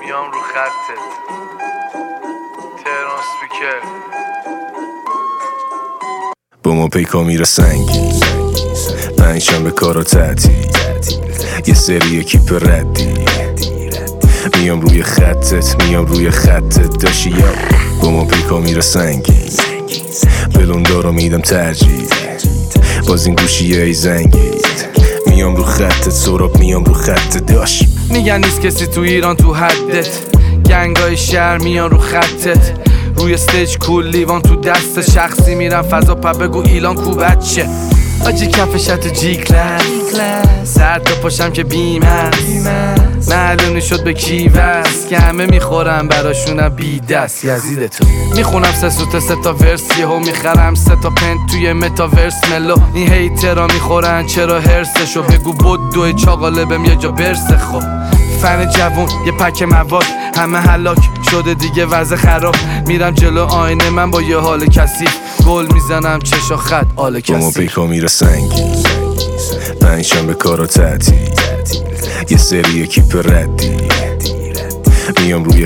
میام رو خطت تهران سپیکر با ما پیکا میره سنگی پنجشنبه به کارا تعطیل یه سری کیپ ردی میام روی خطت داشی یا با ما پیکا میره سنگی بلوندارو میدم ترجیح باز این گوشیه ای زنگید میام رو خطت سراب میام رو خطت داش میگن نیست کسی تو ایران تو حدت گنگای شهر میان رو خطت روی استیج کول لیوان تو دست شخصی میرم فضا بگو ایلان کو بچه آجی کفشت جی کلاس سر تا پاشم که بیم هست معلومی شد به کی وست که همه میخورم براشونم بی دست یزیدتو میخونم 3 سوت 3 تا ورس یهو میخرم 3 تا پنت توی متاورس ملو این هیترا میخورن چرا هرسشو بگو بود دوی چاقاله بهم یه جا برسه خب فن جوون یه پک مواد همه هلاک شده دیگه وضع خراب میرم جلو آینه من با یه حال کثیف گل میزنم چشا خط آل کسی با ما پیکا میره سنگی پنجشنبه کارا تعطیل یه سری کیپ ردی میام روی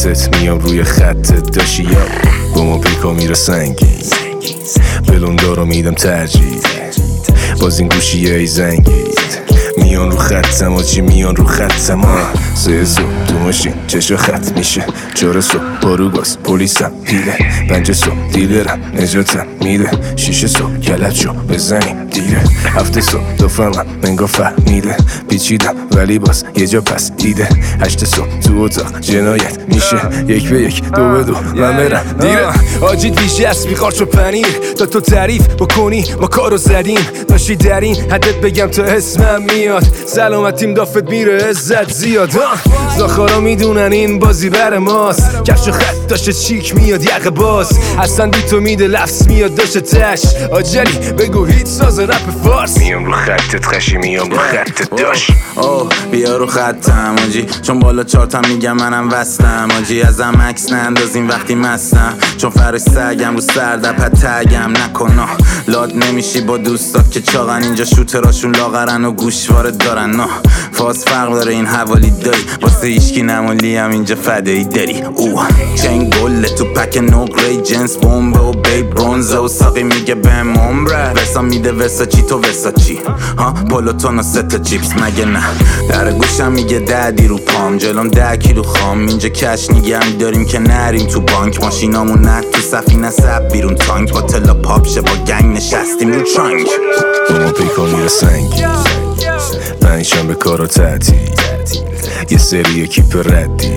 خطت داشی یا با ما پیکا میره سنگی بلوندارو میدم ترجیح باز این گوشیه ای زنگید میان رو خطم آجی میان رو خطم 3 صبح تو ماشین چشا خط میشه 4 صبح بارو گاز پلیسم دیده 5 صبح دیلرم نجاتم میده 6 صبح گلت شو بزنیم دیره 7 صبح دفعم منگا فهمیده پیچیدم ولی باز یه جا پس دیده 8 صبح تو اتاق جنایت میشه 1 به 1 2 به 2 من برم دیره آجی دیشه از بیخار شو پنیر تا تو تعریف بکنی ما کارو زدیم داشتی در این حدت بگم تا اسمم میاد سلامتیم دافت میره عزت زیاد زاخارا میدونن این بازی بر ماست کفش و خط داشته چیک میاد یقه باز اصلا بی تو میده لفظ میاد داشته تش آجلی بگو هیت ساز رپ فارس میام رو خطت خشی میام رو خطت داش بیا رو خطم آجی چون بالا چارتم میگم منم وستم آجی ازم عکس نندازین وقتی مستم چون فرش سگم رو سردپت تگم نکن لاد نمیشی با دوستات که چاقن اینجا شوتراشون لاغرن و گوشواره دارن فاز فرق داره این حوالی داری واسه ایشکی نمالی هم اینجا فدایی داری چنگ گله تو پک نقره جنس بومبه و بی برونزه و ساقی میگه بهم عمره ورسا میده ورسا چی تو ورسا چی پلوتون و 3 تا چیپس مگه نه در گوشم میگه 10 دی رو پام جلوم 10 کیلو خام اینجا کش نگه داریم که نریم تو بانک ماشینامون نه تو سفینه سب بیرون تانک با تلا پاپشه با گنگ نشستیم رو ترانک با ما پیکا میره سنگی پنجشنبه کارا تعطیل یه سری کیپ ردی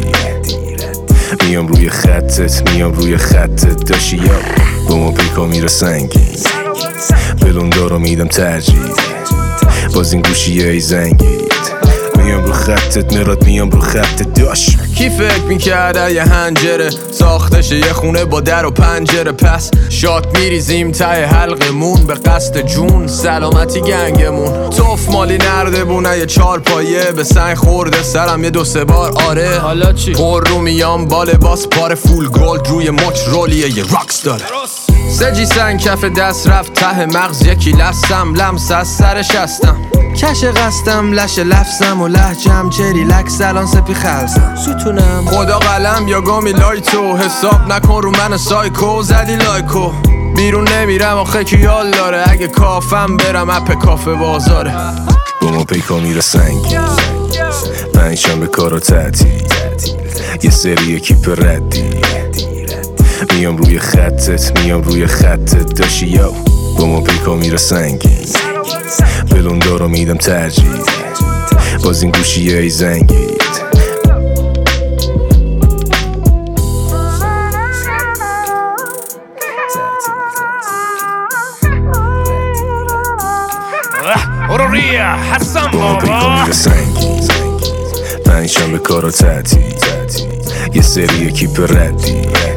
میام روی خطت داشی یا با ما پیکا میره سنگی بلوندارو میدم ترجیح باز این گوشیه ای زنگید میام رو خطت مراد میام رو خطت داش کی فکر میکرده یه هنجره ساختشه یه خونه با در و پنجره پس شات میریزیم ته حلقمون به قصد جون سلامتی گنگمون توف مالی نرده بونه یه 4 پایه به سنگ خورده سرم یه 2-3 بار آره حالا چی؟ پر رو میام بال باس پار فول گولد روی مچ رولیه یه راکس داره سجی سنگ کف دست رفت ته مغز یکی لستم لمس از سرش هستم کش قستم لش لفظم و لحجم چری لکس الان سپی خلصم ستونم خدا قلم یا گامی لایتو حساب نکن رو من سایکو زدی لایکو بیرون نمیرم آخه کیال داره اگه کافم برم اپ کافه بازاره با ما پیکا میره سنگی پنجشنبه کارا تعطیل یه سری کیپ ردی میام روی خطت داشی یا با ما پیکا میره سنگی بلوندارو میدم ترجیح باز این گوشیه ای زنگید با ما پیکا میره سنگی پنجشنبه کارا تعطیل یه سری کیپ ردی